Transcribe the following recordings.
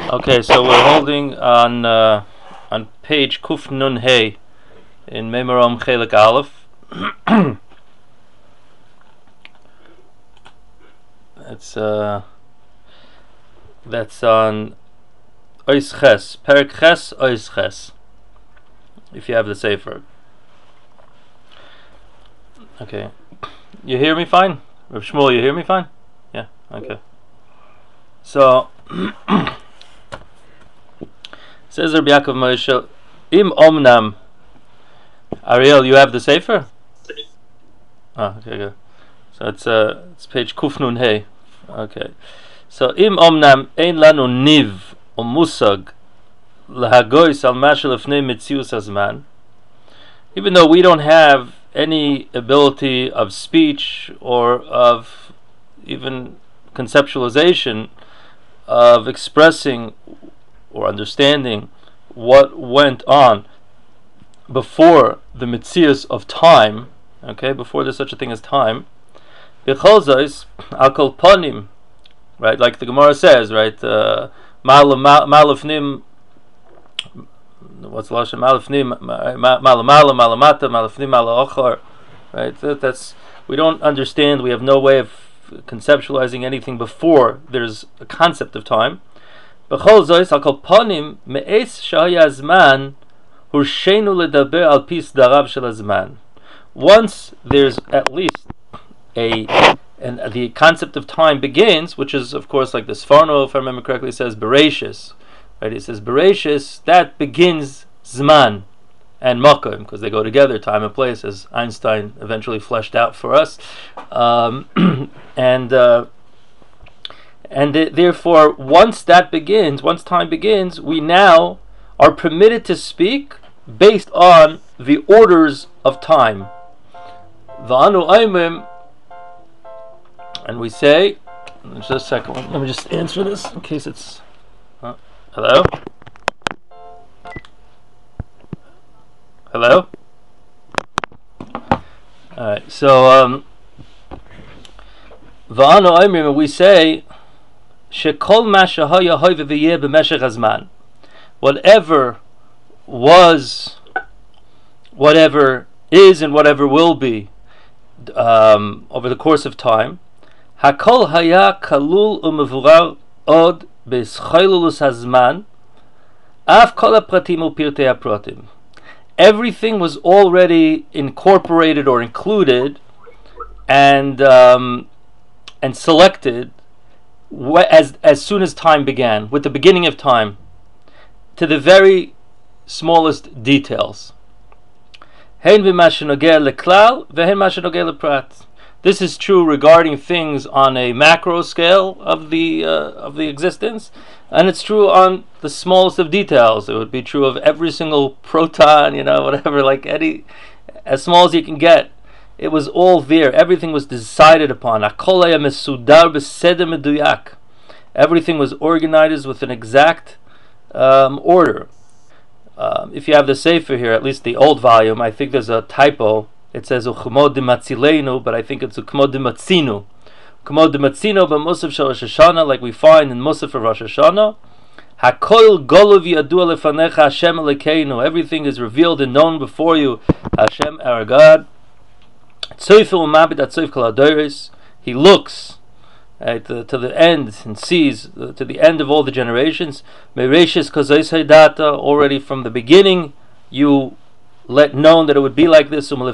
Okay, so we're holding on page Kuf Nun Hey in Memorom Chelik Aleph. That's on Ois Ches, Perek Ches, Ois Ches. If you have the Sefer. Okay, you hear me fine? Rav Shmuel, you hear me fine? Yeah. Okay. So. Says Rabbi Yaakov Moshe, Im Omnam. Ariel, you have the Sefer? Oh, okay, good. So it's page Kuf Nun Hey. Okay. So Im Omnam Ein Lanu Niv or Musag Lahagois al Mashal Lefnei Metzius Hazman. Even though we don't have any ability of speech or of even conceptualization of expressing or understanding what went on before the Metzius of time, okay, before there's such a thing as time, B'cholzos Akol Ponim, right, like the Gemara says, right, Malafnim, what's the Lashon? Malafnim, Malamala, Malamata, Malafnim, Malaochar, right, that's, we don't understand, we have no way of conceptualizing anything before there's a concept of time. B'chol zois akol ponim me'es shahaya zman hurshenu ledaber al pis darav shel hazman. Once there's at least and the concept of time begins, which is of course like the Sforno, if I remember correctly, says Bereshis, right? It says Bereshis, that begins zman and makom, because they go together, time and place, as Einstein eventually fleshed out for us, and therefore, once time begins, we now are permitted to speak based on the orders of time. V'anu aimim, and we say, just a second, let me just answer this in case it's. Hello? Hello? Alright, so, V'anu aimim, we say, Shekol mashahaya hoyve v'yeh b'meshech hazman. Whatever was, whatever is, and whatever will be over the course of time. Hakol haya kalul u'mevurar od b'scholulus hazman. Av kol hapratim u'pirtei hapratim. Everything was already incorporated or included and selected as soon as time began, with the beginning of time, to the very smallest details. This is true regarding things on a macro scale of the existence, and it's true on the smallest of details. It would be true of every single proton, whatever, like as small as you can get. It was all there. Everything was decided upon. Everything was organized with an exact order. If you have the Sefer here, at least the old volume, I think there's a typo. It says Uchmod Dimatzilenu, but I think it's Uchmod Dimatzinu. Uchmod Dimatzinu b'Musaf shel Rosh Hashanah, like we find in Musaf of Rosh Hashanah. Hakol golu v'yadua lefanecha Hashem Elokeinu. Everything is revealed and known before you, Hashem, our God. He looks to the end and sees to the end of all the generations. Already from the beginning, you let known that it would be like this. And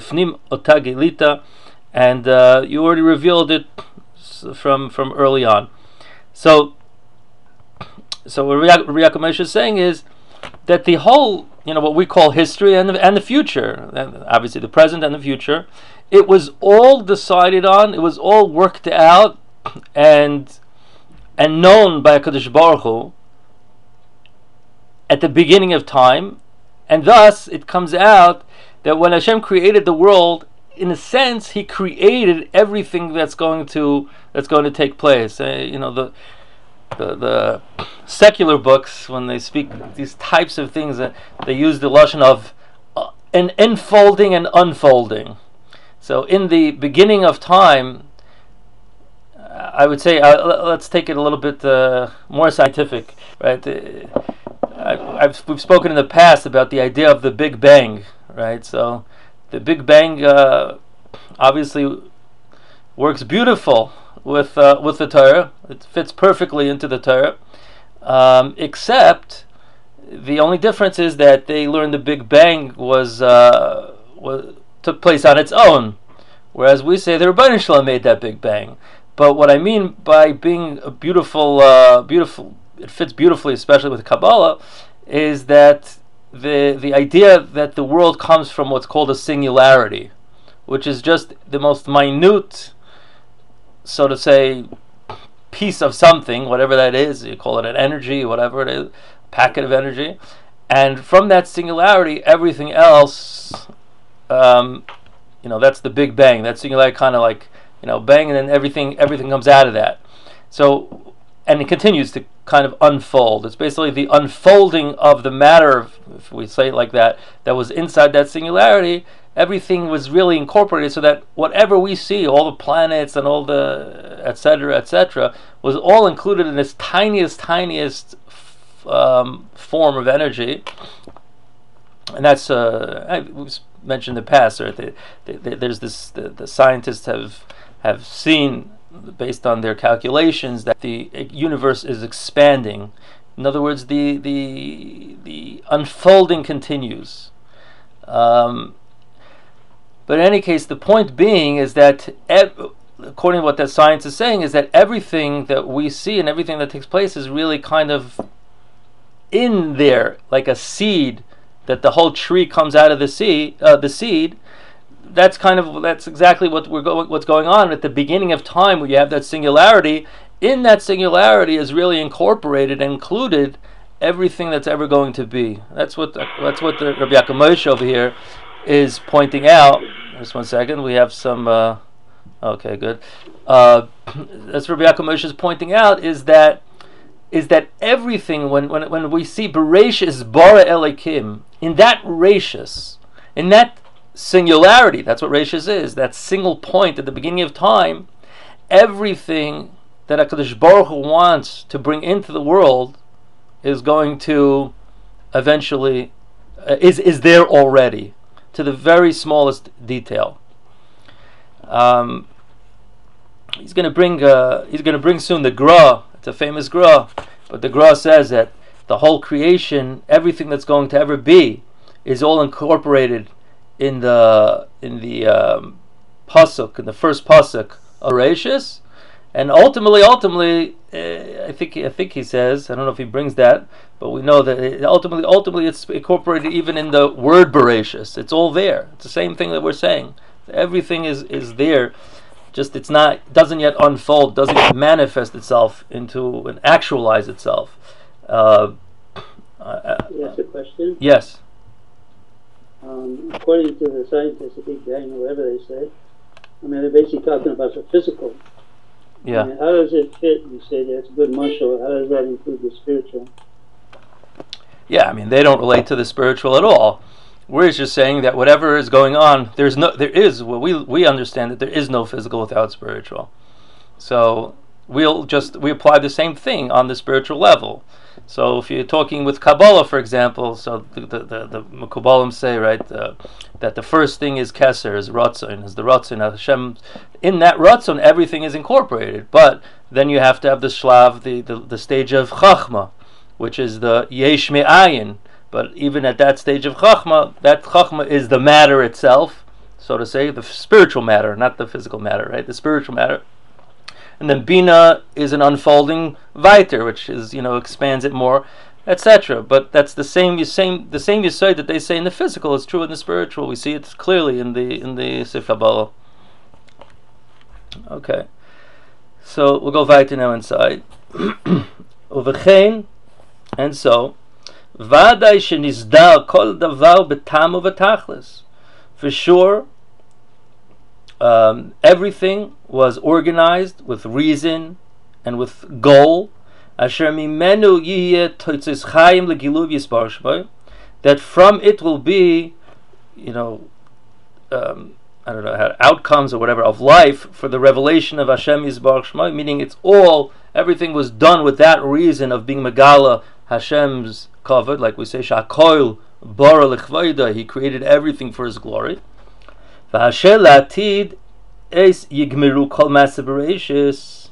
you already revealed it from early on. So what Rabbi Yaakov Moshe is saying is that the whole, what we call history and the future, and obviously the present and the future, it was all decided on, it was all worked out and known by HaKadosh Baruch Hu at the beginning of time, and thus it comes out that when Hashem created the world, in a sense, He created everything that's going to take place. The secular books, when they speak these types of things, they use the lashon of an enfolding and unfolding. So in the beginning of time, I would say let's take it a little bit more scientific, right? We've spoken in the past about the idea of the Big Bang, right? So the Big Bang obviously works beautiful with the Torah. It fits perfectly into the Torah, except the only difference is that they learned the Big Bang was took place on its own, whereas we say the Rebbeinu Shalom made that Big Bang. But what I mean by being a beautiful, it fits beautifully, especially with Kabbalah, is that the idea that the world comes from what's called a singularity, which is just the most minute, so to say, piece of something, whatever that is. You call it an energy, whatever it is, a packet of energy, and from that singularity, everything else, that's the Big Bang. That singularity kind of like, bang, and then everything comes out of that. So, and it continues to kind of unfold. It's basically the unfolding of the matter, if we say it like that was inside that singularity. Everything was really incorporated so that whatever we see, all the planets and all the etc., was all included in this tiniest form of energy. And that's we've mentioned in the past. Right? There's this. The scientists have seen, based on their calculations, that the universe is expanding. In other words, the unfolding continues. But in any case, the point being is that, according to what that science is saying, is that everything that we see and everything that takes place is really kind of in there, like a seed, that the whole tree comes out of the seed. That's exactly what's going on at the beginning of time, where you have that singularity. In that singularity is really incorporated and included everything that's ever going to be. That's what the Rabbi Yaakov Moshe over here is pointing out. Just one second, we have some. Okay, good. That's Rabbi Yaakov Moshe is pointing out is that everything, when we see Bereshis bara Elokim, in that Rashis, in that singularity, that's what Rashis is, that single point at the beginning of time, everything that HaKadosh Baruch Hu wants to bring into the world is going to eventually is there already, to the very smallest detail. He's going to bring soon the Gra. It's a famous Gra, but the Gra says that the whole creation, everything that's going to ever be, is all incorporated in the pasuk, in the first pasuk of Bereshis, and ultimately, I think he says, I don't know if he brings that, but we know that ultimately it's incorporated even in the word Bereshis. It's all there. It's the same thing that we're saying. Everything is there. Just doesn't yet unfold, doesn't yet manifest itself into and actualize itself. You ask a question? Yes. According to the scientists, the Big Bang, or whatever they say, they're basically talking about the physical. Yeah. How does it fit? You say that's a good marshal. How does that include the spiritual? Yeah, they don't relate to the spiritual at all. We're just saying that whatever is going on, we understand that there is no physical without spiritual. So we apply the same thing on the spiritual level. So if you're talking with Kabbalah, for example, so the Kabbalim say, right, that the first thing is Keser, is Ratzon, is the Ratzon Hashem. In that Ratzon, everything is incorporated. But then you have to have the Shlav, the stage of Chachma, which is the Yesh Me'ayin. But even at that stage of Chachma, that Chachma is the matter itself, so to say, the spiritual matter, not the physical matter, right? The spiritual matter. And then Bina is an unfolding Viter, which is, expands it more, etc. But that's the same Yesod that they say in the physical is true in the spiritual. We see it clearly in the Sefer Kabbalah. Okay. So we'll go Viter now inside. Uvechein, and so Vaday shenizdar kol davar betam uvetachlis. For sure, everything was organized with reason and with goal. Asher mimenu yihye totzis chayim legiluv yisbar shmo, that from it will be, I don't know, outcomes or whatever of life for the revelation of Hashem Yisbarach Shmo, meaning everything was done with that reason of being Megala Hashem's kavod, like we say, Sha'koil bara l'chvayda, He created everything for His glory. V'asher la'atid es yigmiru kol ma'aseh bereishis.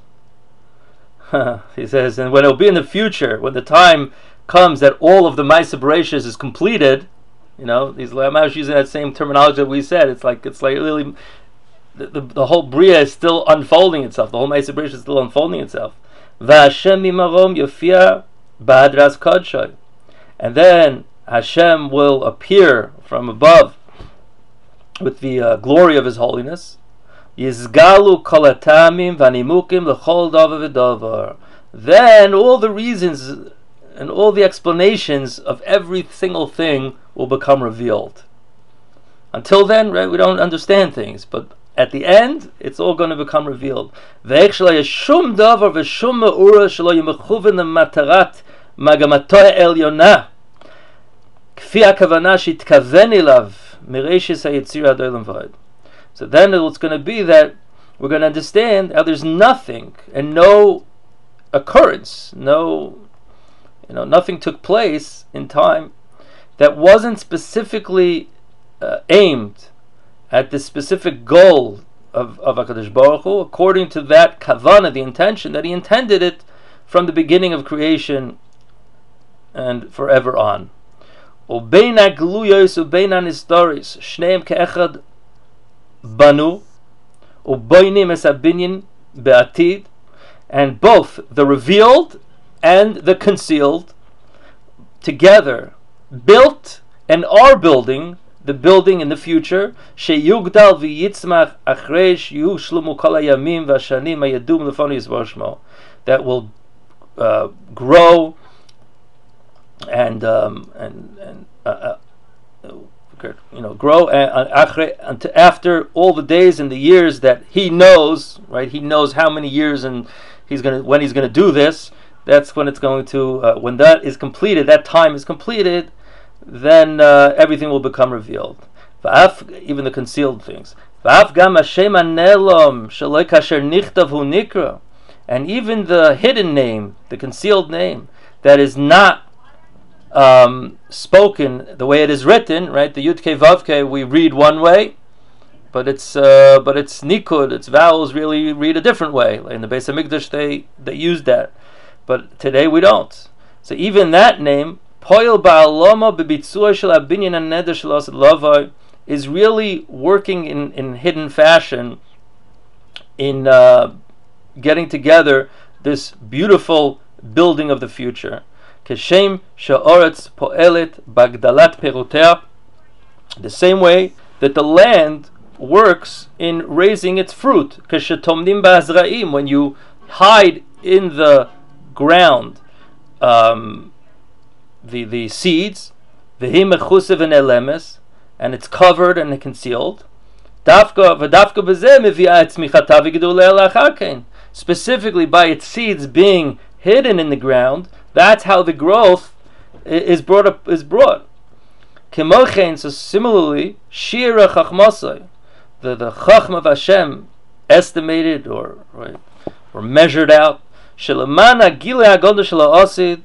He says, and when it will be in the future, when the time comes that all of the ma'aseh bereishis is completed, these Lamash using that same terminology that we said. It's like really the whole Bria is still unfolding itself. The whole ma'aseh bereishis is still unfolding itself. V'Hashem mimarom yofia b'adras kodshay, and then Hashem will appear from above with the glory of His holiness. Yizgalu kol hatamim v'animukim l'chol davar v'davar. Then all the reasons and all the explanations of every single thing will become revealed. Until then, right, we don't understand things, but at the end, it's all going to become revealed. Shum davar v'shum me'ura shelo yimechuven lematarat magamato elyon kfi hakavana shitkaven ilav mireishis hayitzira ad olam v'ad. So then it's going to be that we're going to understand how there's nothing and no occurrence, nothing took place in time that wasn't specifically aimed at the specific goal of HaKadosh Baruch Hu, according to that kavanah, the intention that He intended it from the beginning of creation and forever on. Ubein ha'gluyos ubein ha'nistoris shneim ke'echad banu uboinim es habinyan be'atid, and both the revealed and the concealed together built and are building the building in the future. Sheyugdal v'yitzmach achreish yushlumu kol hayamim v'ashanim hayadum lefanu yisbarach shmo, that will grow and grow after all the days and the years that He knows. Right, He knows how many years and when He's going to do this. That's when it's going to when that is completed. That time is completed. Then everything will become revealed. Even the concealed things. And even the hidden name, the concealed name, that is not spoken the way it is written, right? The Yud Kei Vav Kei we read one way, but its nikud, its vowels really read a different way. In the Beis Hamikdash they used that, but today we don't. So even that name, Poil Ba'aloma B'Bitzua Shel Habinyan HaNeder Shel Asad Lavai, is really working in hidden fashion in getting together this beautiful building of the future. Keshem Sha'oretz Po'elet Bagdalat Perutea, the same way that the land works in raising its fruit. Keshetomdim Ba'azra'im, when you hide in the ground the seeds, V'him Mechusev V'nelemes, and it's covered and concealed. Specifically by its seeds being hidden in the ground, that's how the growth is brought. So similarly, Shira Chachmasai, the Chachma of Hashem, estimated or measured out, Shelamana Gilei Hagodah Shel Ha'asid,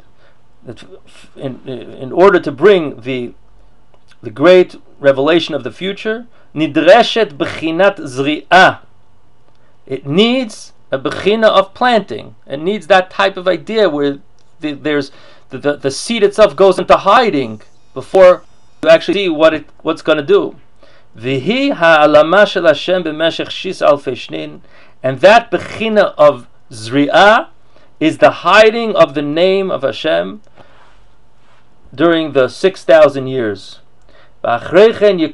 in order to bring the great revelation of the future, Nidreshet Bechinat Zri'ah. It needs a bechina of planting. It needs that type of idea where there's the seed itself goes into hiding before you actually see what's going to do. V'hi ha'alama shel Hashem b'meshech shis alfei shnin, and that bechina of Zri'ah is the hiding of the name of Hashem during the 6,000 years. But afterwards,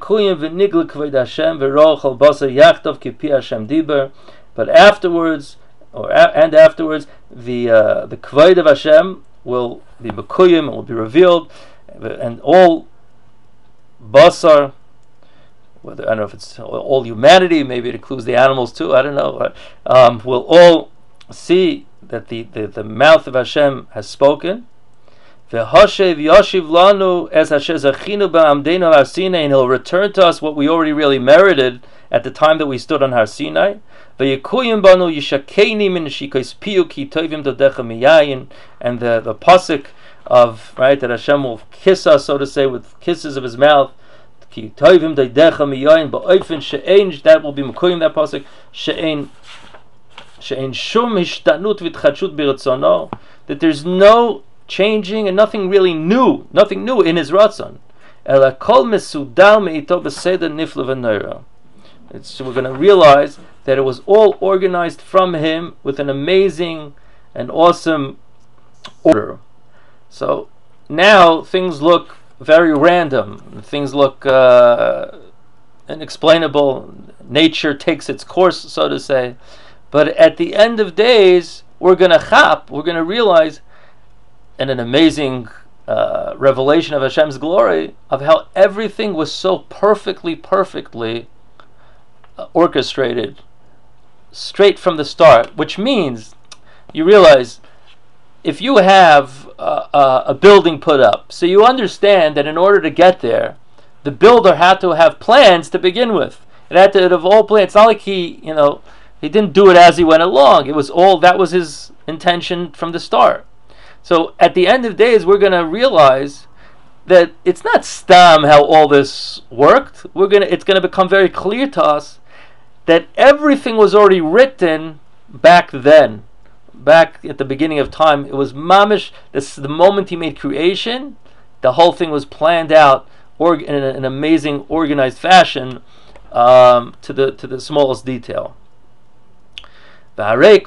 the kavod of Hashem will be mekuyim, it will be revealed, and all basar, whether I don't know if it's all humanity, maybe it includes the animals too, I don't know, will all see that the mouth of Hashem has spoken. V'hashev yashiv lanu es asher zachinu ba'amdeinu Har Sinai, and He'll return to us what we already really merited at the time that we stood on Har Sinai. V'yekuyim banu yishakeni min shikos piyu ki tovim dodecha miyayin, and the pasuk of, right, that Hashem will kiss us, so to say, with kisses of His mouth. Ki tovim dodecha miyayin ba'ofen she'ein, that will be mekuyim, that pasuk, she'ein shum hishtanut v'tchadshut b'ratzono, that there's no changing and nothing really new, nothing new in His ratzon. Ela kol mesudal me'ito b'seder nifla v'neira. So we're going to realize that it was all organized from Him with an amazing and awesome order. So now things look very random. Things look inexplainable. Nature takes its course, so to say. But at the end of days, we're going to realize, and an amazing revelation of Hashem's glory, of how everything was so perfectly orchestrated straight from the start. Which means, you realize, if you have a building put up, so you understand that in order to get there, the builder had to have plans to begin with. It had to have all plans. It's not like he didn't do it as he went along. It was all, that was his intention from the start. So at the end of days, we're going to realize that it's not stam how all this worked. It's going to become very clear to us that everything was already written back then, back at the beginning of time. It was mamish. This the moment He made creation. The whole thing was planned out in an amazing, organized fashion, to the smallest detail. Now the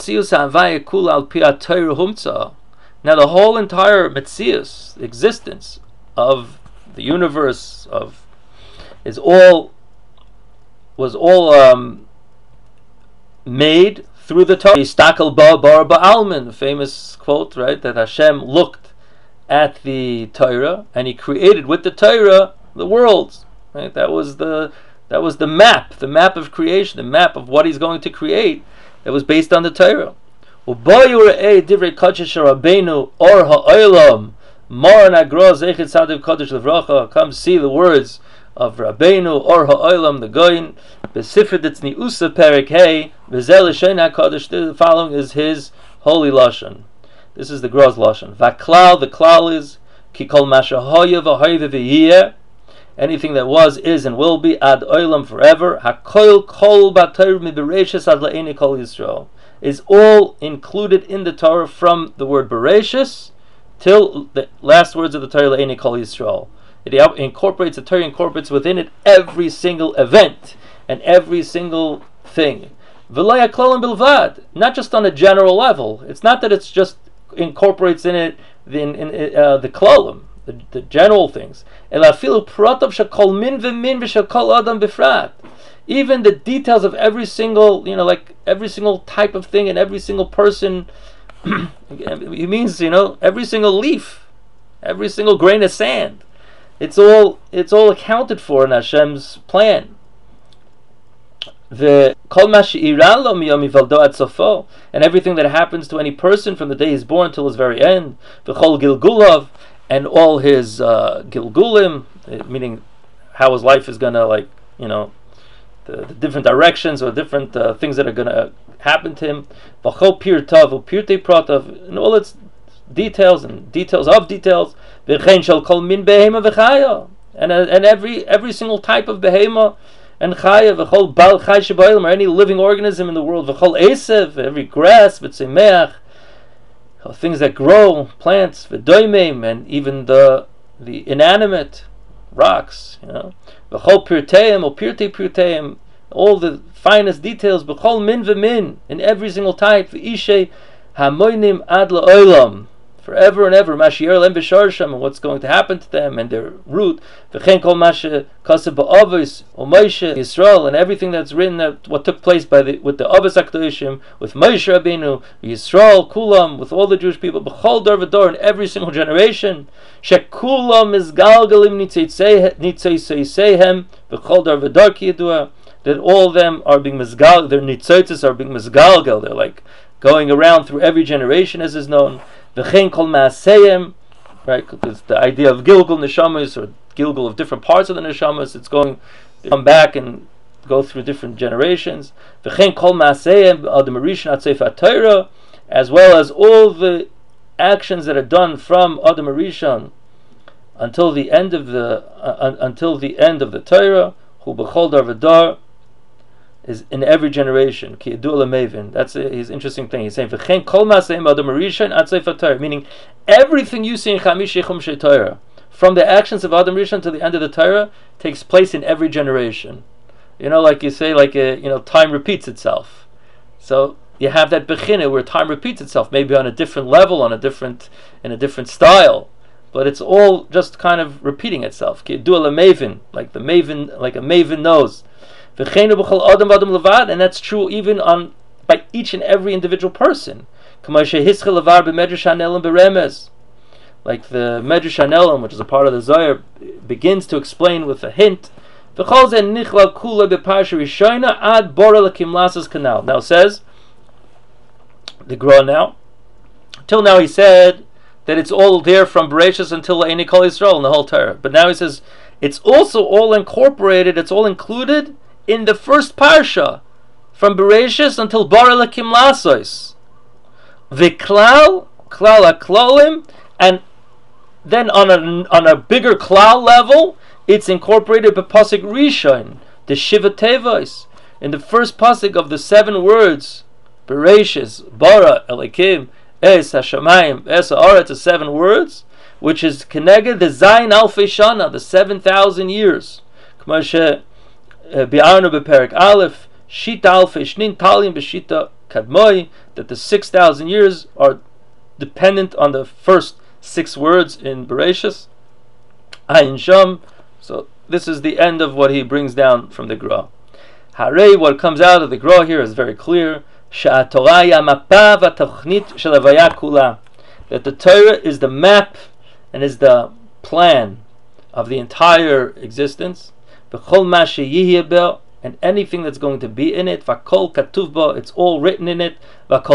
whole entire Metzius, existence of the universe, was all made through the Torah. Yistakel ba bar ba'almin, the famous quote, right, that Hashem looked at the Torah and He created with the Torah the worlds. Right? That was the map of creation, the map of what He's going to create. That was based on the Torah. Come see the words of Rabbeinu Or Ha'olam, the Goyin. The following is his holy lashon. This is the Groz lashon. Vaklal, the klal is Kikol Mashahoya v'Hoyve v'Yeh. Anything that was, is, and will be ad olam, forever. Hakoil kol b'Torah miBereishis ad la'eni kol Yisrael is all included in the Torah from the word Bereshis till the last words of the Torah la'eni kol Yisrael. It incorporates, the Torah incorporates within it every single event and every single thing. V'lo yaklolim bilvad, not just on a general level. It's not that it's just incorporates in it the klolim, the general things. Even the details of every single, like every single type of thing and every single person. It means, every single leaf, every single grain of sand. It's all accounted for in Hashem's plan. And everything that happens to any person from the day he's born till his very end. And all his gilgulim, meaning how his life is going to, the different directions or different things that are going to happen to him. And all its details and details of details. And every single type of behema and chaya, or any living organism in the world, every grass, things that grow, plants, and even the inanimate rocks, all the finest details, in every single type, forever and ever, and what's going to happen to them and their root, Yisrael, and everything that's written, what took place with the Avos HaKadoshim, with Moshe Rabbeinu, Yisrael, Kulam, with all the Jewish people, B'chol Dor V'Dor, in every single generation, Shekulam is Galgalim Nitzeisehem, B'chol Dor V'Dor Ki Yedua, that all of them are being mizgal, their nitzotzes are being mizgalgal, they're like going around through every generation as is known. V'chein kol ma'aseyem, right? Because the idea of Gilgul Neshamas, or Gilgul of different parts of the Neshamas, it's going to come back and go through different generations. V'chein kol ma'aseh adam rishon ad sefer Torah, as well as all the actions that are done from Adam Rishon until the end of the Torah. Hu b'chol dar v'dar, is in every generation. Ki yadu l'mevin. That's his interesting thing. He's saying v'chein kol ma'aseh adam rishon ad sefer Torah, meaning everything you see in Chamish Chumshei Torah, from the actions of Adam Rishon to the end of the Torah, takes place in every generation. You know, like you say, like time repeats itself. So you have that bechina where time repeats itself, maybe on a different level, in a different style, but it's all just kind of repeating itself. Like a maven knows. And that's true even by each and every individual person. Like the Medrash Hanelim, which is a part of the Zohar, begins to explain with a hint. Now says the Gra now. Till now he said that it's all there from Bereshis until Eini Kol Yisrael in the whole Torah. But now he says it's also all incorporated, it's all included in the first parsha, from Bereshis until Bara Lakim Lasos. V'klal, klal haklolim, and then on a bigger klal level, it's incorporated by Pasuk Rishon, the Shiva Tevos, in the first pasuk of the 7 words, Bereshis, Bara, Elikim, Es Hashamayim, Es Haaretz, the 7 words, which is Keneged the Zayin Alfei Shana, the 7,000 years. K'mashe Bi'arnu Beperek Aleph, Shita Alfei Shnin Talim B'Shita Kadmoi, that the 6,000 years are dependent on the first 6 words in Bereshis. Ayin Sham. So this is the end of what he brings down from the Gra. Harei, what comes out of the Gra here is very clear. That the Torah is the map and is the plan of the entire existence. And anything that's going to be in it, it's all written in it.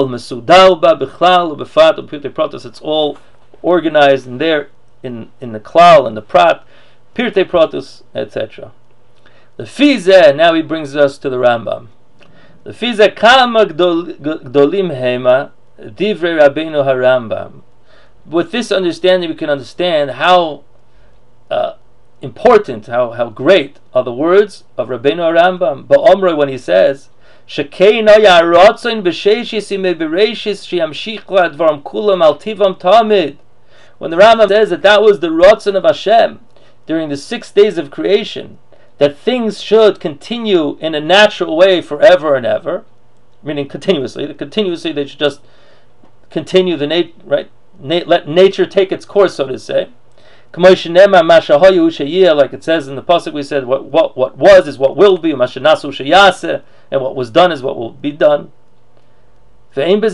It's all organized in there, in the klal and the prat, pirtei pratus, etc. The Fizeh, now he brings us to the Rambam. The Fizeh kama gdolim hema divrei Rabbeinu HaRambam. With this understanding, we can understand how important, how great are the words of Rabbeinu HaRambam. Ba'omrei, when he says, "Shekei no yarotzon b'sheishis imei bereishis sheyamshich advarim kulam al tivam tamid." When the Rambam says that was the rotzon of Hashem during the 6 days of creation, that things should continue in a natural way forever and ever, meaning continuously they should just continue let nature take its course, so to say. Like it says in the pasuk, we said what was is what will be, and what was done is what will be done. There's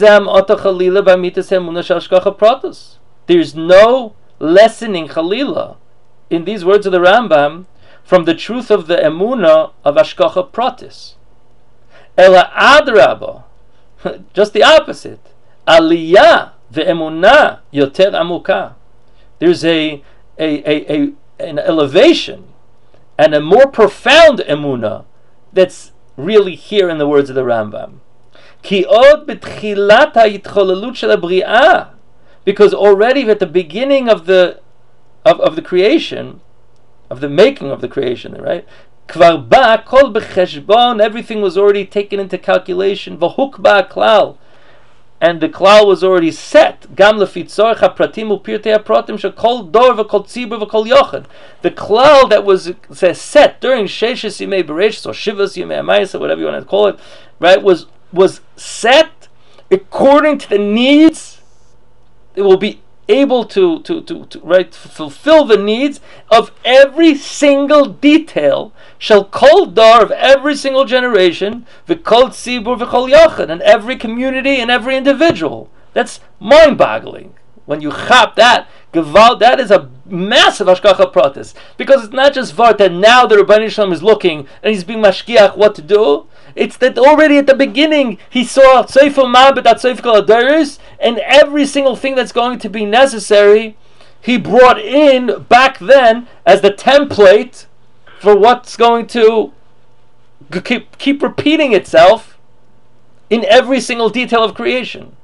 no lessening Chalila in these words of the Rambam from the truth of the Emunah of Hashgacha Pratis. Ela adraba, just the opposite. Aliyah ve'emunah yoter amuka. There's an elevation and a more profound Emunah that's really here in the words of the Rambam. Ki od b'tchilat ha'yitcholelut shel habri'ah, because already at the beginning of the creation, of the making of the creation, right? Kvar ba kol b'cheshbon, everything was already taken into calculation. V'huk ba klal, and the klal was already set. Gam lefi tzorech hapratim u'pirtei hapratim shekol dor v'kol tzibur v'kol yochad. The klal that was set during Sheishis Yimei Bereshis or Shivas Yimei Hamayis, or whatever you want to call it, right? Was set according to the needs. It will be able to fulfill the needs of every single detail, shall kol dar, of every single generation, v'kol tzibur v'kol yochad, and every community and every individual. That's mind-boggling. When you chop that, Gewalt, that is a massive Hashgacha Pratis, because it's not just Vart that now the Rebbeinu Shalom is looking and he's being mashkiach what to do. It's that already at the beginning he saw Tzayful Ma'abed at Tzayful Adaris, and every single thing that's going to be necessary, he brought in back then as the template for what's going to keep repeating itself in every single detail of creation.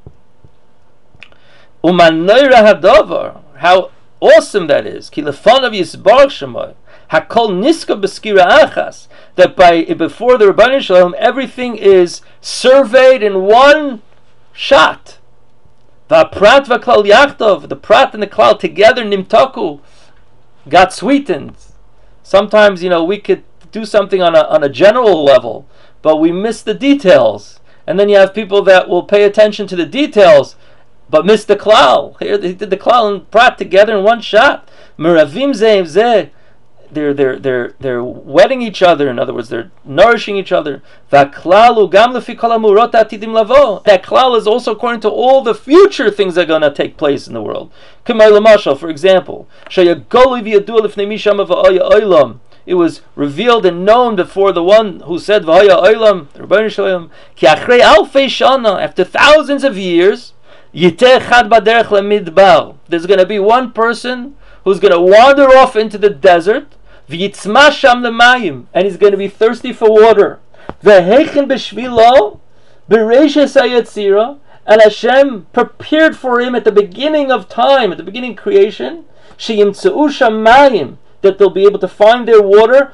Umanoira hadavar, how awesome that is. Ki lefanav yisbarach shemai, hakol niska b'skira achas, that before the Rebbeinu Shalom everything is surveyed in one shot. V'aprat v'klal yachtov, the prat and the klal together, nimtaku, got sweetened. Sometimes, we could do something on a general level, but we miss the details. And then you have people that will pay attention to the details, but miss the klal. Here they did the klal and prat together in one shot. Meravim zeim zeh. They're wetting each other. In other words, they're nourishing each other. That klal is also according to all the future things that are going to take place in the world. For example, it was revealed and known before the one who said after thousands of years, there's going to be one person who's going to wander off into the desert, and he's going to be thirsty for water. And Hashem prepared for him at the beginning of time, at the beginning of creation, that they'll be able to find their water.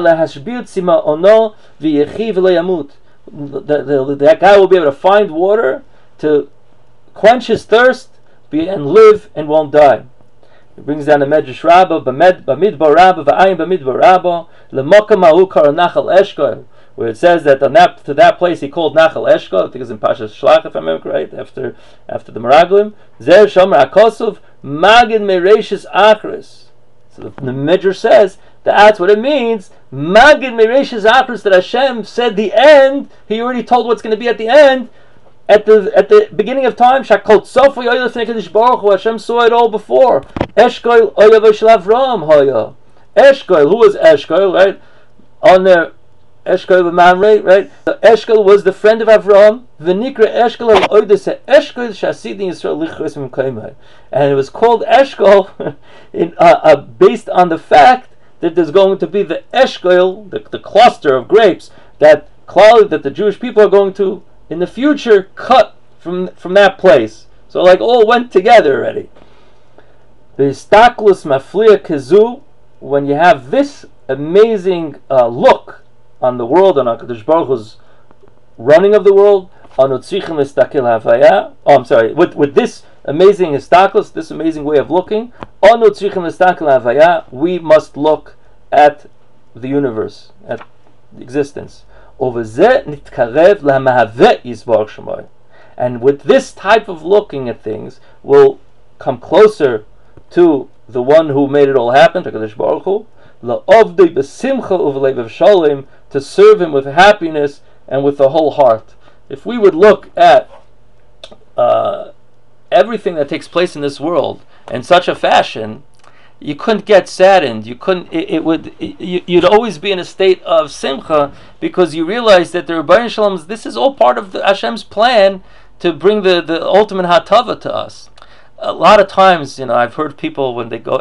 That guy will be able to find water to quench his thirst and live and won't die. It brings down the Medrash Rabbah, Bamidbar Rabbah, V'ayim Bamidbar Rabbah, L'mokam ha'u kar Nachal Eshkol, where it says that to that place he called Nachal Eshkol. I think it's in Parshas Shlach, if I remember right, after the Meraglim. Zer Shomer HaKosov, Magid Mereishis Achris. So the Medrash says that's what it means. Magid Mereishis Achris, that Hashem said the end. He already told what's going to be at the end. At the beginning of time, Hashem saw it all before. Eshkol Oyav Shel Avram Hoya. Eshkol, who was Eshkol, right? On there, Eshkol Mamre, right? So Eshkol was the friend of Avram. V'nikra Eshkol al Oydese Eshkol Shasidin Yisrael Lichros Mimkaimai, and it was called Eshkol based on the fact that there's going to be the Eshkol, the cluster of grapes that the Jewish people are going to, in the future, cut from that place. So all went together already. V'istaklus mafliya kezu, when you have this amazing look on the world, on HaKadosh Baruch Hu's running of the world, with this amazing istaklus, this amazing way of looking, we must look at the universe, at existence. And with this type of looking at things, we'll come closer to the one who made it all happen, HaKadosh Baruch Hu, to serve him with happiness and with the whole heart. If we would look at everything that takes place in this world in such a fashion, you couldn't get saddened. You couldn't. You'd always be in a state of simcha, because you realize that the Rebbeinu Shalom, this is all part of Hashem's plan to bring the ultimate hatava to us. A lot of times, I've heard people when they go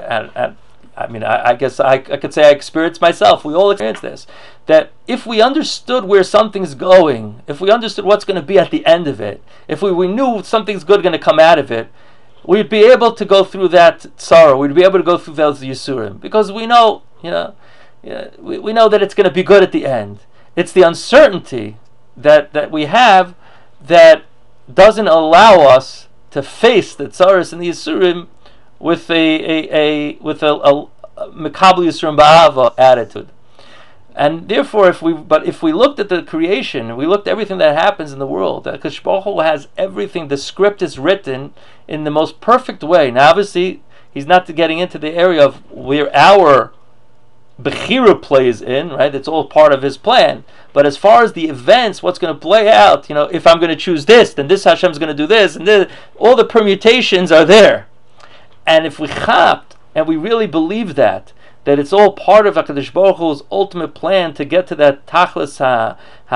I guess I could say I experienced myself. We all experience this. That if we understood where something's going, if we understood what's going to be at the end of it, if we knew something's good going to come out of it, we'd be able to go through that sorrow. We'd be able to go through those yisurim, because we know, we know that it's going to be good at the end. It's the uncertainty that we have that doesn't allow us to face the tsaros and the yisurim with a mekabel yisurim ba'ava attitude. And therefore, if we looked at the creation, we looked at everything that happens in the world, that HaKadosh Baruch Hu has everything, the script is written in the most perfect way. Now, obviously, he's not getting into the area of where our Bechira plays in, right? It's all part of his plan. But as far as the events, what's going to play out, if I'm going to choose this, then this Hashem's going to do this, and this, all the permutations are there. And if we chapt, and we really believe that it's all part of HaKadosh Baruch Hu's ultimate plan to get to that tachlis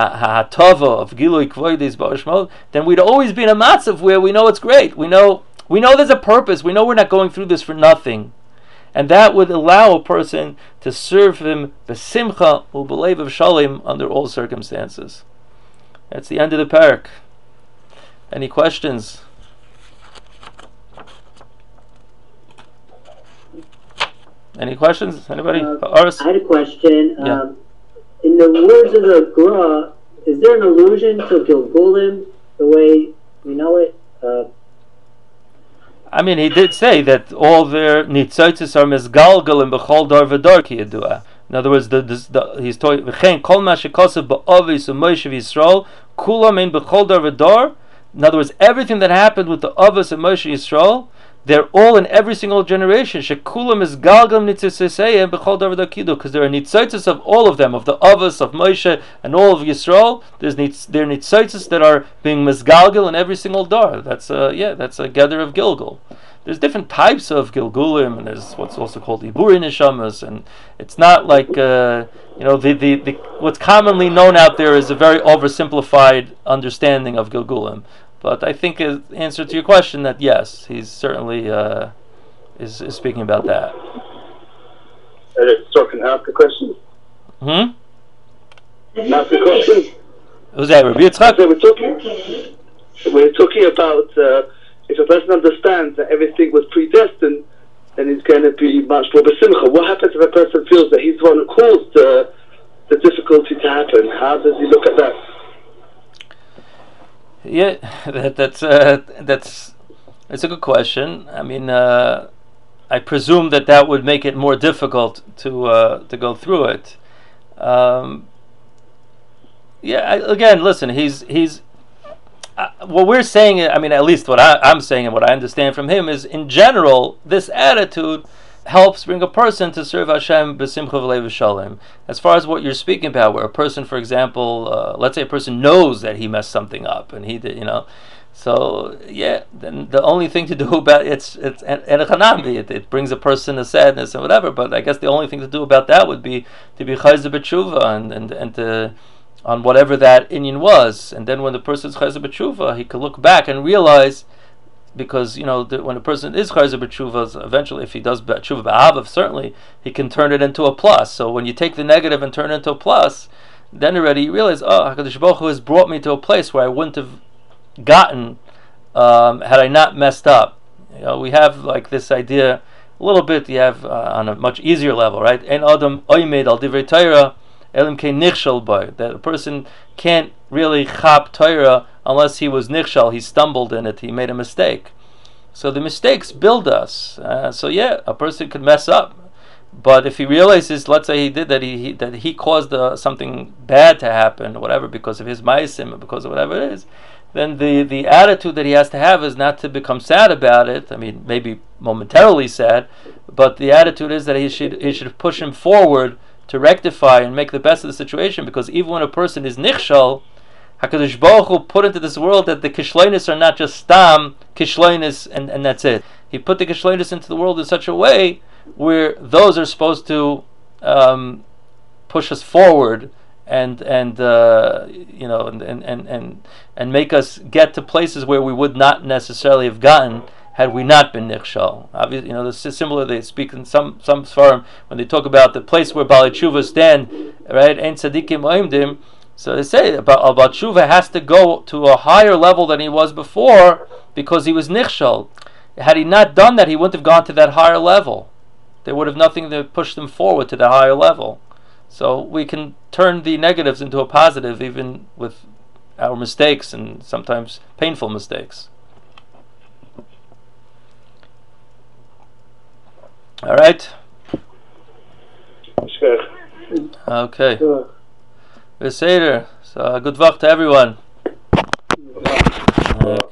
ha'tava of Gilui Kvoidis Ba'ashmod, then we'd always be in a matzav where we know it's great. We know We know there's a purpose. We know we're not going through this for nothing. And that would allow a person to serve him b'simcha u'b'leiv of shalim under all circumstances. That's the end of the parak. Any questions? Any questions? Anybody? I had a question. Yeah. In the words of the Gra, is there an allusion to Gilgulim the way we know it? I mean, he did say that all their nitzotzes are mezgalgal and b'chol dar v'dar ki yedua. In other words, he's talking v'chein kol ma shekosav ba'avis u'moshe v'Yisrael kulam ein b'chol dar v'dar. In other words, everything that happened with the Avos and Moshe Yisrael, they're all in every single generation. Shekulam is galgam nitzotzesei and b'chol dar v'dar kidu, because there are nitzotzes of all of them, of the Avos, of Moshe, and all of Yisrael. There are nitzotzes that are being mizgalgal in every single dar. That's a gather of Gilgal. There's different types of Gilgulim, and there's what's also called Iburi Neshamas, and it's not like the what's commonly known out there is a very oversimplified understanding of Gilgulim. But I think the answer to your question that yes, he's certainly is speaking about that. So can I ask a question? Ask a question? Who's that, Rabbi Yitzchak? We're talking about if a person understands that everything was predestined, then he's going to be much more b'simcha. What happens if a person feels that he's the one who caused the difficulty to happen? How does he look at that? Yeah, that's a good question. I mean, I presume that would make it more difficult to go through it. Again, listen, he's what we're saying. I mean, at least what I'm saying and what I understand from him is, in general, this attitude helps bring a person to serve Hashem b'simcha v'leiv v'shalom. As far as what you're speaking about, where a person, for example, let's say a person knows that he messed something up, and he did, so then the only thing to do about it brings a person to sadness and whatever. But I guess the only thing to do about that would be to be chayzer b'tshuva and to on whatever that inyan was, and then when the person is chayzer b'tshuva, he could look back and realize. Because when a person is chayzer b'tshuva, eventually, if he does tshuva b'avav, certainly he can turn it into a plus. So when you take the negative and turn it into a plus, then already you realize, Hakadosh Baruch Hu has brought me to a place where I wouldn't have gotten had I not messed up. We have like this idea a little bit. You have on a much easier level, right? Ein adam oimed al divrei Torah elim kein nichshal by, that a person can't really chap Torah unless he was nichshal, he stumbled in it, he made a mistake. So the mistakes build us. A person could mess up, but if he realizes, let's say he did that, he caused something bad to happen, or whatever, because of his ma'asim, or because of whatever it is, then the attitude that he has to have is not to become sad about it. I mean, maybe momentarily sad, but the attitude is that he should push him forward to rectify and make the best of the situation, because even when a person is nichshal, HaKadosh Baruch Hu put into this world that the kishloinis are not just stam kishloinis and that's it. He put the kishloinis into the world in such a way where those are supposed to push us forward and make us get to places where we would not necessarily have gotten had we not been nichshal. Obviously, this is similar. They speak in some svarim when they talk about the place where Baalei Tshuva stand, right? Ein tzadikim oimdim. So they say about Tshuva has to go to a higher level than he was before because he was nichshal. Had he not done that, he wouldn't have gone to that higher level. There would have nothing to push them forward to the higher level. So we can turn the negatives into a positive, even with our mistakes and sometimes painful mistakes. All right. Okay. Beseder. So good luck to everyone.